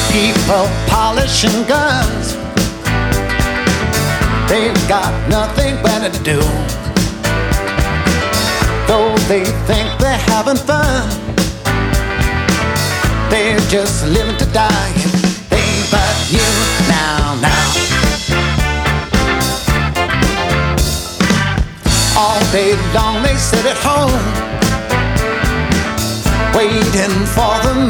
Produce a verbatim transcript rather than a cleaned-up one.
People polishing guns, they've got nothing better to do. Though they think they're having fun, they're just living to die. They but you now, now. All day long they sit at home, waiting for the